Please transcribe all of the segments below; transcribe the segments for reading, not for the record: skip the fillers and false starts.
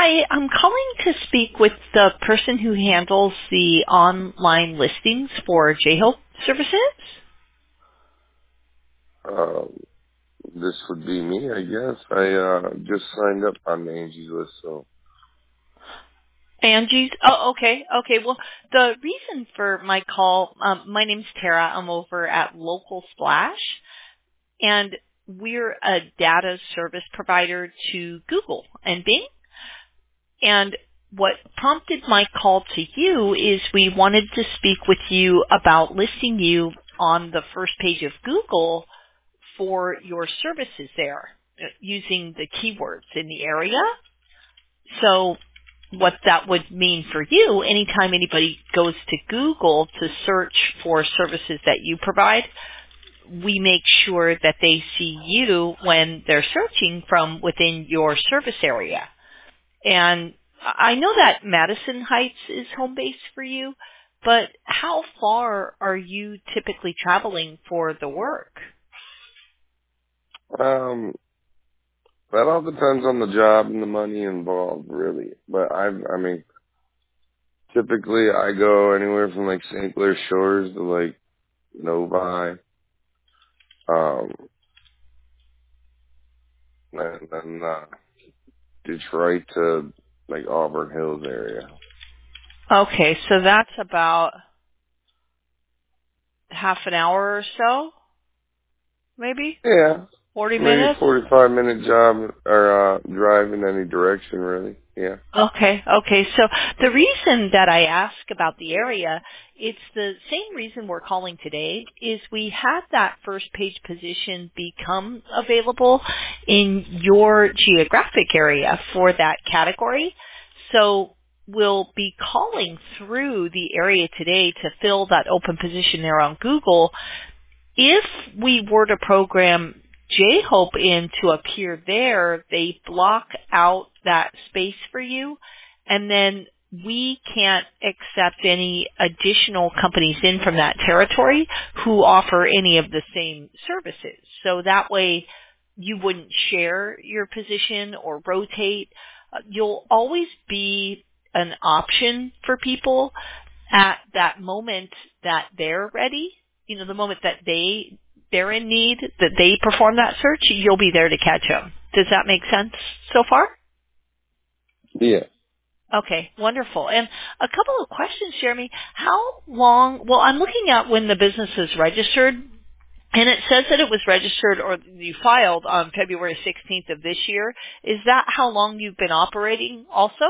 Hi, I'm calling to speak with the person who handles the online listings for J-Hope services. Um, this would be me, I guess. I just signed up on the Angie's list, so. Angie's? Oh, okay. Okay. Well, the reason for my call, my name's Tara. I'm over at Local Splash, and we're a data service provider to Google and Bing. And what prompted my call to you is we wanted to speak with you about listing you on the first page of Google for your services there using the keywords in the area. So what that would mean for you, anytime anybody goes to Google to search for services that you provide, we make sure that they see you when they're searching from within your service area. And I know that Madison Heights is home base for you, but how far are you typically traveling for the work? That all depends on the job and the money involved, really. But I mean, typically I go anywhere from like St. Clair Shores to like Novi, um, and then Detroit to like Auburn Hills area. Okay, so that's about half an hour or so, maybe? Yeah, 40 maybe minutes? 45-minute job or drive in any direction, really. Yeah. Okay. So the reason that I ask about the area, it's the same reason we're calling today, is we had that first page position become available in your geographic area for that category. So we'll be calling through the area today to fill that open position there on Google. If we were to program J-Hope in to appear there, they block out that space for you, and then we can't accept any additional companies in from that territory who offer any of the same services. So that way you wouldn't share your position or rotate. You'll always be an option for people at that moment that they're ready. You know, the moment that they're in need, that they perform that search, you'll be there to catch them. Does that make sense so far? Yeah. Okay, wonderful. And a couple of questions, Jeremy. How long, well, I'm looking at when the business is registered, and it says that it was registered or you filed on February 16th of this year. Is that how long you've been operating also?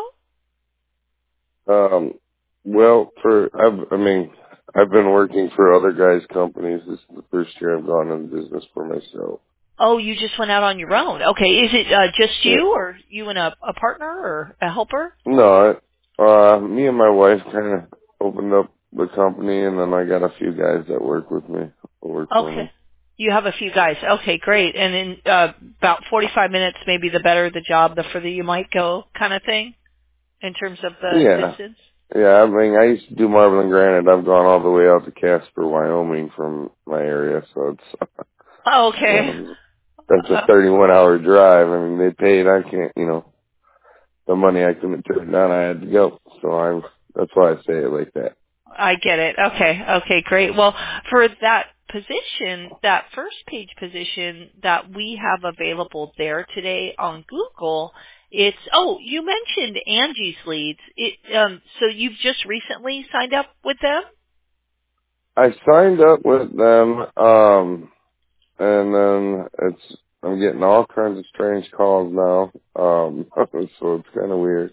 Well, I've been working for other guys' companies. This is the first year I've gone into business for myself. Oh, you just went out on your own. Okay. Is it just Yeah. you or you and a partner or a helper? No, me and my wife kind of opened up the company, and then I got a few guys that work with me, work for Okay. me. You have a few guys. Okay, great. And in about 45 minutes, maybe the better the job, the further you might go kind of thing in terms of the Yeah. distance? Yeah, I mean, I used to do Marble and Granite. I've gone all the way out to Casper, Wyoming from my area, so it's, Oh, okay. that's a 31-hour drive. I mean, they paid, I can't, the money I couldn't turn down, I had to go. So that's why I say it like that. I get it. Okay, great. Well, for that position, that first page position that we have available there today on Google, it's, oh, you mentioned Angie's Leads. So you've just recently signed up with them? I signed up with them, and then I'm getting all kinds of strange calls now, so it's kind of weird.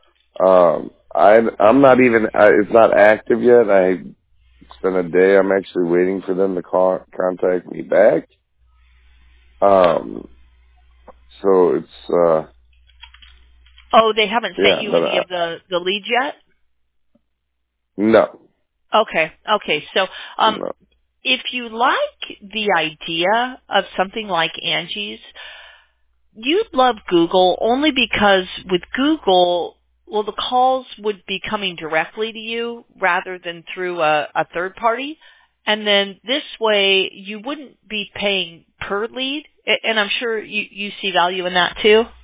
I'm not even, it's not active yet. It's been a day. I'm actually waiting for them to contact me back. So Oh, they haven't sent yeah, you but, any of the leads yet? no, Okay. So, no. if you like the idea of something like Angie's, you'd love Google only because with Google, well, the calls would be coming directly to you rather than through a third party. And then this way, you wouldn't be paying per lead. And I'm sure you see value in that too.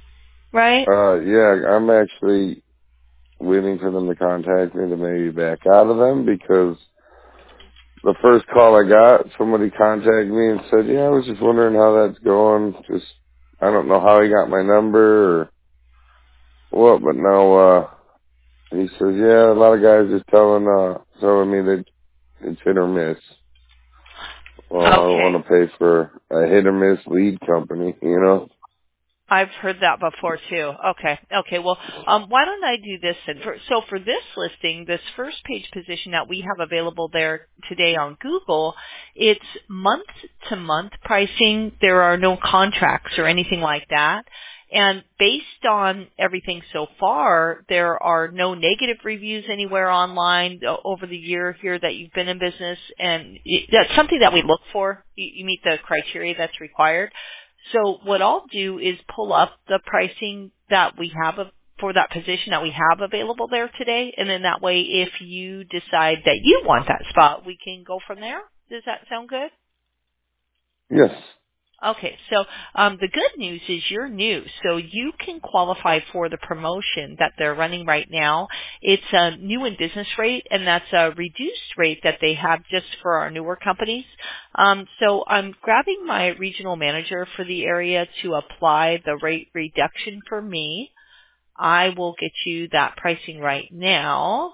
right? Yeah, I'm actually waiting for them to contact me to maybe back out of them because the first call I got, somebody contacted me and said, yeah, I was just wondering how that's going. Just, I don't know how he got my number or what, but now, he says, yeah, a lot of guys just telling me that it's hit or miss. Well, I don't Okay. want to pay for a hit or miss lead company, you know? I've heard that before too. Okay. Okay. Well, why don't I do this then? For this listing, this first page position that we have available there today on Google, it's month to month pricing. There are no contracts or anything like that. And based on everything so far, there are no negative reviews anywhere online over the year here that you've been in business. And that's something that we look for. You meet the criteria that's required. So what I'll do is pull up the pricing that we have for that position that we have available there today. And then that way, if you decide that you want that spot, we can go from there. Does that sound good? Yes. Okay, so the good news is you're new, so you can qualify for the promotion that they're running right now. It's a new in business rate, and that's a reduced rate that they have just for our newer companies. So I'm grabbing my regional manager for the area to apply the rate reduction for me. I will get you that pricing right now.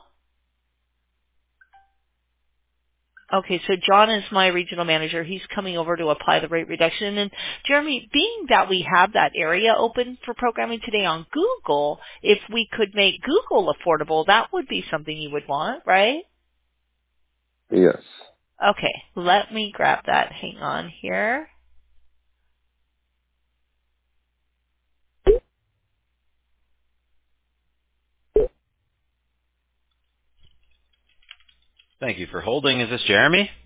Okay, so John is my regional manager. He's coming over to apply the rate reduction. And then, Jeremy, being that we have that area open for programming today on Google, if we could make Google affordable, that would be something you would want, right? Yes. Okay, let me grab that. Hang on here. Thank you for holding. Is this Jeremy?